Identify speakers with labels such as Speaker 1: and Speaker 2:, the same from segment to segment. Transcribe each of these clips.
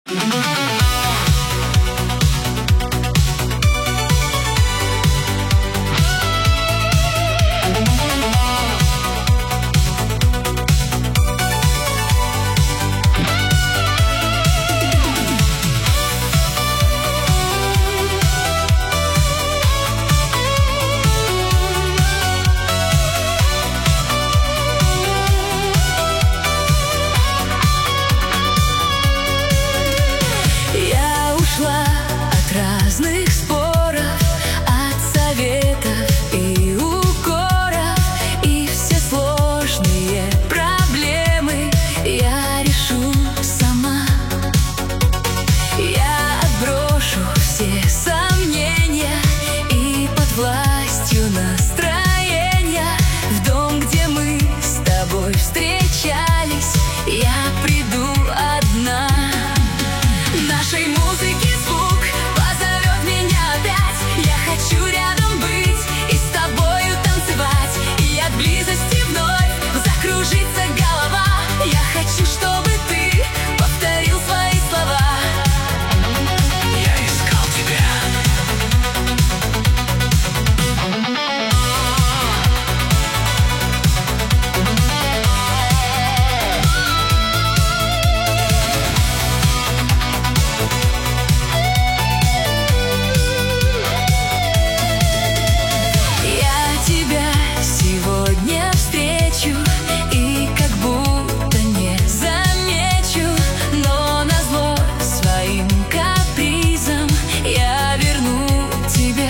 Speaker 1: Разных споров, от советов и укоров, и все сложные проблемы я решу сама. Я отброшу все сомнения и под властью настроения в дом, где мы с тобой встречались, я приду одна. Нашей музыки звук позовет меня опять. Я хочу рядом быть и с тобою танцевать, и от близости вновь закружится голова. Я хочу, чтобы ты повторил свои слова. Я искал тебя. И как будто не замечу, но назло своим капризом я верну тебя.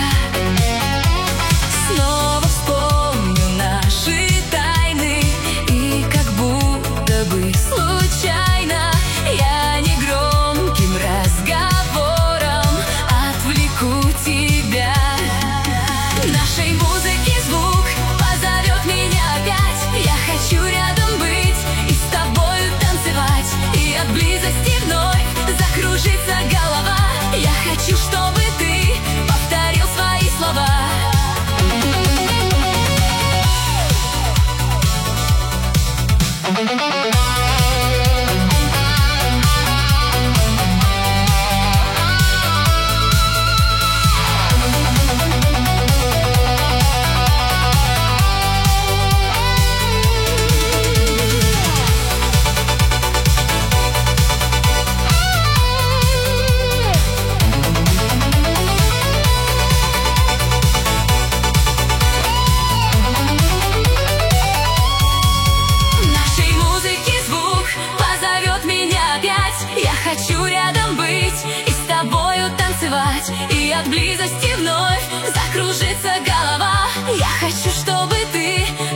Speaker 1: Снова вспомню наши тайны, и как будто бы случайно я негромким разговором отвлеку тебя. Нашей музыки звук позовет меня опять. Я хочу рядом быть и с тобою танцевать, и от близости вновь закружится голова. Я хочу, чтобы ты повторил свои слова. Я хочу рядом быть и с тобою танцевать, и от близости вновь закружится голова. Я хочу, чтобы ты